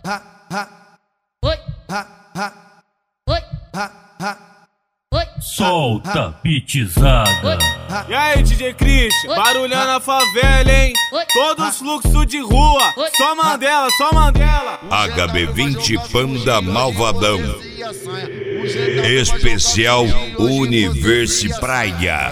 Solta pitizada. E aí, DJ Christian, barulhando a favela, hein? Todos fluxos de rua, só Mandela, só Mandela. HB20 Panda Malvadão. Especial Universe Praia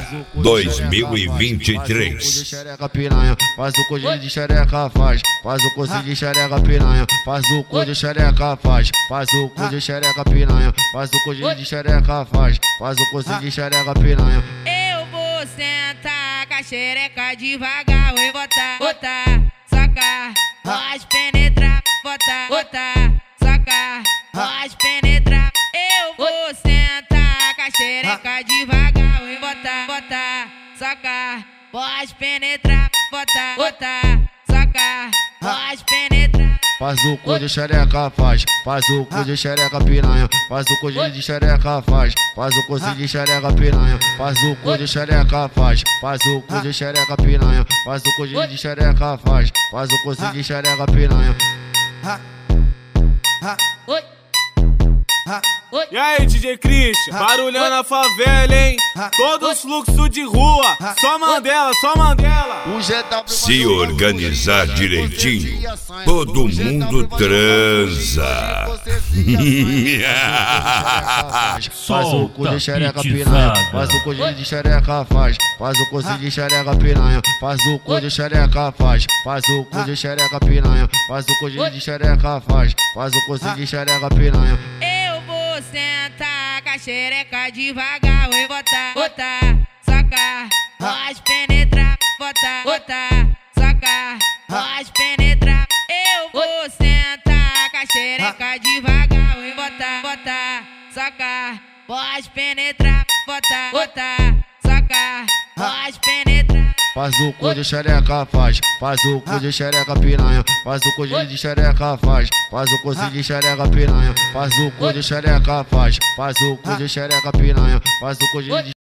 2023. Xereca piranha, faz o cozinho de xereca, faz o cozinho de xereca piranha, faz o cozinho de xereca, faz o cozinho de xereca piranha, faz o cozinho de xereca, faz o cozinho de xereca piranha. Eu vou sentar com a xereca devagar, vou botar, sacar, pode penetrar, botar, sacar, pode penetrar. Eu vou sentar com a xereca devagar, vou botar, sacar, pode penetrar, botar, sacar, pode penetrar. Faz o cu de xereca, faz o cu de xereca piranha, faz o cozinho de xereca, faz o cozinho de xereca piranha, faz o cu de xereca, faz o cu de xereca piranha, faz o cozinho de xereca, faz o cozinho de xereca piranha. E aí, DJ Christian, barulhando a favela, hein? Todos fluxos de rua, só Mandela, só Mandela. Se organizar direitinho, todo mundo transa. Faz o cu de xereca piranha, faz o cozinho de xereca, faz o cozinho de xereca piranha, faz o cu de xereca, faz o cu de xereca piranha, faz o cozinho de xereca, faz o cozinho de xereca piranha. Eu vou sentar com a xereca devagar, vou botar, sacar, pode penetrar, botar, sacar, pode penetrar. Eu vou sentar com a xereca devagar, vou botar, sacar, pode penetrar, botar, sacar, pode penetrar. Faz o cu de xereca, faz o cu de xereca piranha, faz o cozinho de xereca, faz o cozinho de xereca piranha, faz o cu de xereca, faz o cu de xereca piranha, faz o cozinho de